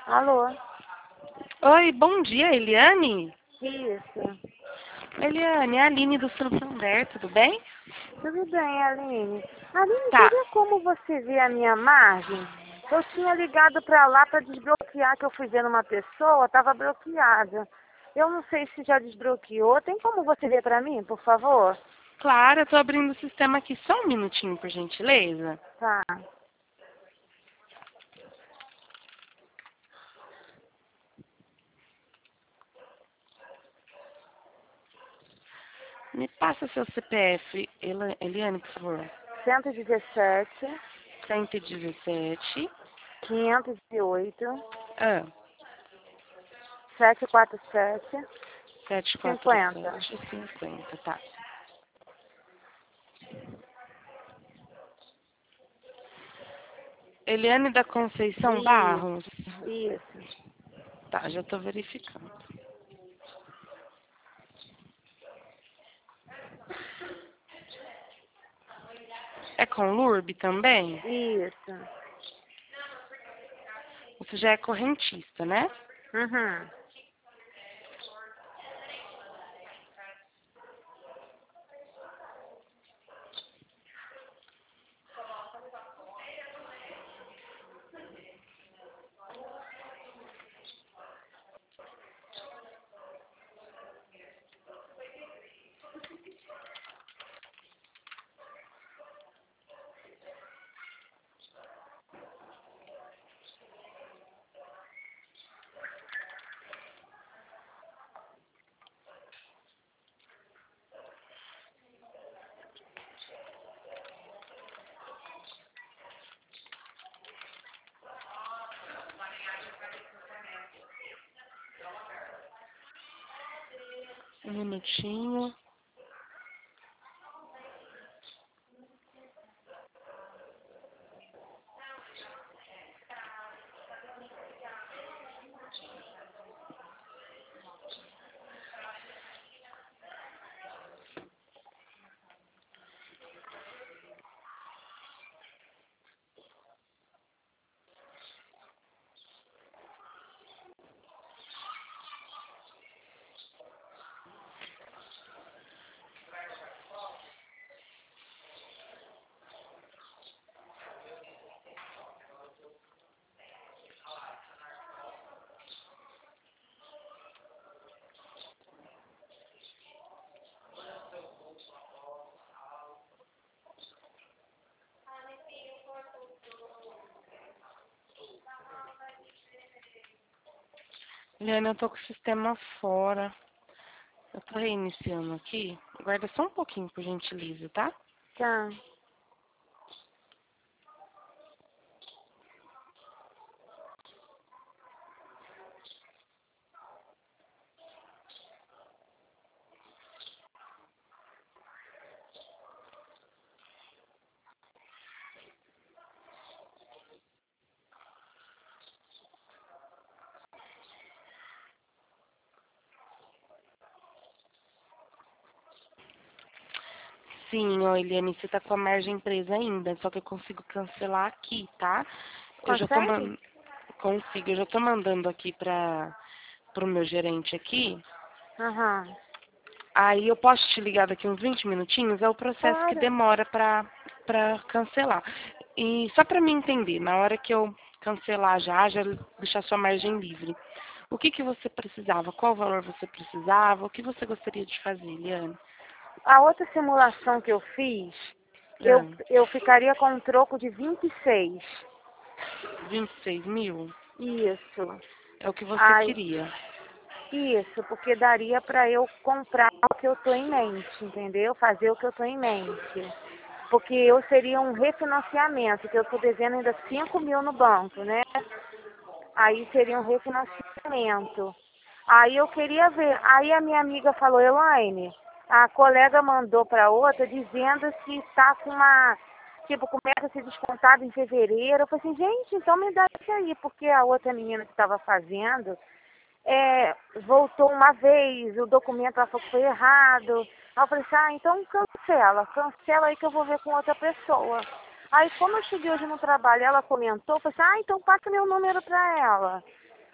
Alô? Oi, bom dia, Eliane. Isso. Eliane, é a Aline do Santander, tudo bem? Tudo bem, Aline? Aline, Tá, teria como você ver a minha margem? Eu tinha ligado para lá para desbloquear, que eu fui vendo uma pessoa, estava bloqueada. Eu não sei se já desbloqueou. Tem como você ver para mim, por favor? claro, eu tô abrindo o sistema aqui, só um minutinho, por gentileza. Tá. Me passa seu CPF, Eliane, por favor. 117, 117, 508, ah, 747, 50. 747, 50, tá. Eliane da Conceição Isso, Barros. isso. Tá, já tô verificando. É com LURB também? Isso. Você já é correntista, né? Uhum. Um minutinho. Eliane, eu tô com o sistema fora. Eu tô reiniciando aqui. Guarda só um pouquinho, por gentileza, tá? Tá. Sim, ó, Eliane, você tá com a margem presa ainda, só que eu consigo cancelar aqui, tá? Eu já tô Consegue? consigo, eu já tô mandando aqui pro meu gerente aqui. Aham. Aí eu posso te ligar daqui uns 20 minutinhos, é o processo que Claro. demora pra cancelar. E só pra me entender, na hora que eu cancelar já deixar sua margem livre. O que que você precisava? Qual valor você precisava? O que você gostaria de fazer, Eliane? A outra simulação que eu fiz, eu, Ah, eu ficaria com um troco de 26. 26 mil? Isso. É o que você Ai, queria. isso, porque daria para eu comprar o que eu tô em mente, entendeu? Fazer o que eu tô em mente. Porque eu seria um refinanciamento, que eu tô devendo ainda 5 mil no banco, né? Aí seria um refinanciamento. Aí eu queria ver. Aí a minha amiga falou, Elaine, a colega mandou para outra dizendo que está com uma, tipo, começa a ser descontado em fevereiro. Eu falei assim, gente, então me dá isso aí, porque a outra menina que estava fazendo voltou uma vez, o documento ela falou que foi errado. Aí eu falei assim, então cancela aí que eu vou ver com outra pessoa. Aí como eu cheguei hoje no trabalho, ela comentou, eu falei assim, então passa meu número para ela.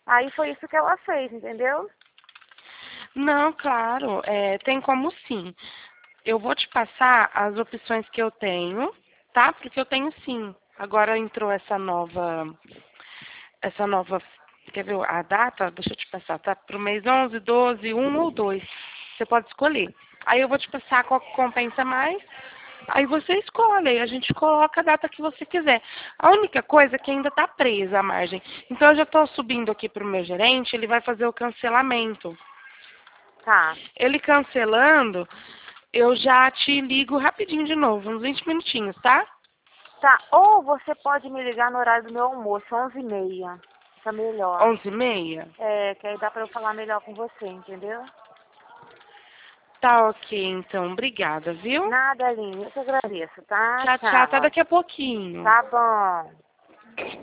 Aí foi isso que ela fez, entendeu? Não, claro, tem como sim. Eu vou te passar as opções que eu tenho, tá? Porque eu tenho sim. Agora entrou essa nova, quer ver a data? Deixa eu te passar, tá? Pro mês 11, 12, 1 ou 2. Você pode escolher. Aí eu vou te passar qual que compensa mais. Aí você escolhe, aí a gente coloca a data que você quiser. A única coisa é que ainda está presa a margem. Então eu já estou subindo aqui para o meu gerente, ele vai fazer o cancelamento. Tá. Ele cancelando, eu já te ligo rapidinho de novo, uns 20 minutinhos, tá? Tá. Ou você pode me ligar no horário do meu almoço, 11h30. Fica melhor. 11h30? Que aí dá pra eu falar melhor com você, entendeu? Tá ok, então. Obrigada, viu? Nada, Aline. Eu que agradeço, tá? Tchau, tchau. Até Tchau. daqui a pouquinho. Tá bom.